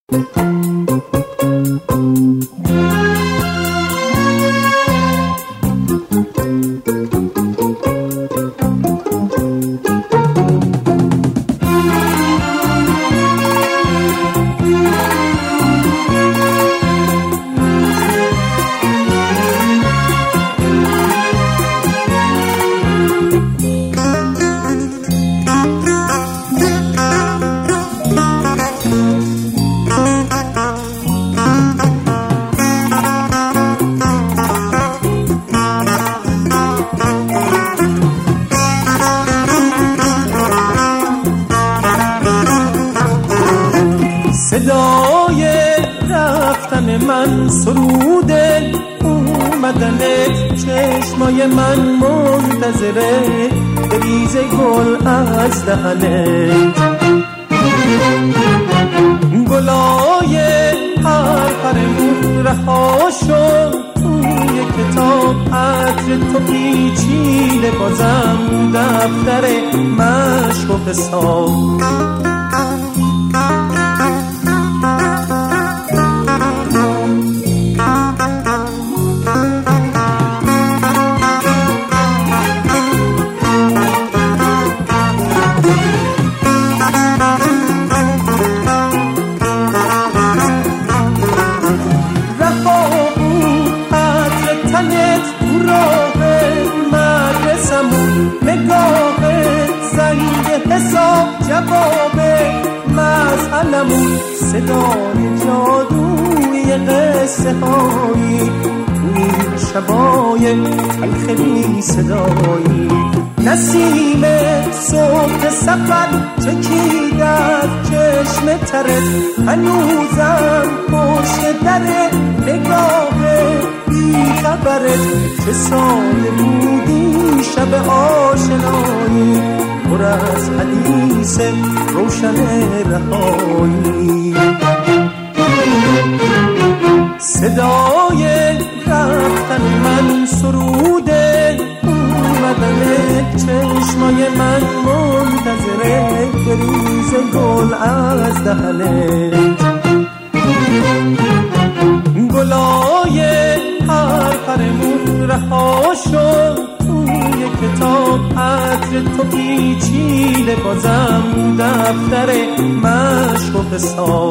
صدای رفتن من، سرود اومدن چشمای من منتظره بریز گل از دهنت. گلای پرپرمون رها شد توی کتاب، عطر تو پیچیده بازم دفتر مشق و حساب. حساب جواب مسئلمون، صدای جادوی قصه هایی توی شبای تلخ بی صدایی. نسیم صبح سفر چکید از چشم ترت، هنوزم پشت در نگاه بی خبرت. چه ساده بودی شب آشنایی، پر از حدیث روشن رهایی. صدای رفتن من، سرود اومدن چشمای من منتظره بریز گل از دهنت. گلای پرپرمون رها شد توی کتاب، عطر تو پیچیده بازم دفتر مشق و حساب.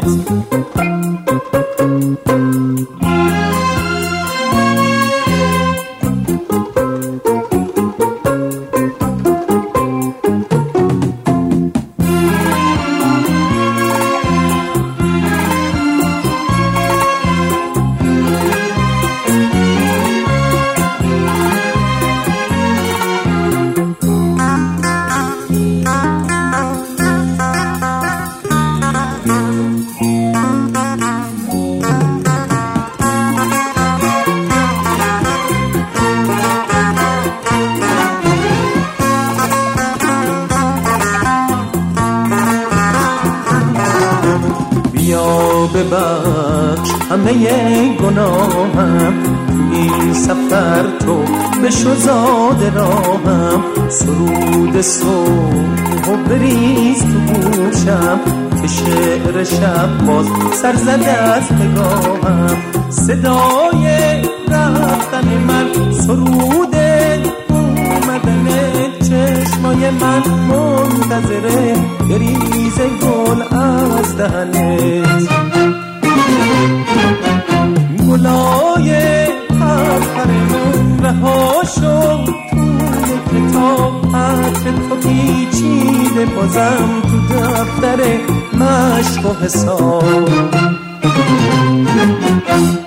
بیا ببخش همه گناهم، این سفر تو بشو زاد راهم. سرود صبح و بریز تو گوشم، که شعر شب باز سر زده از نگاهم. صدای رفتن من، سرود اومدن چشمای من منتظره بریز گل از دهنت. گلای پرپرمون رها شد توی کتاب، عطر تو پیچیده بازم تو دفتر مشق و حساب.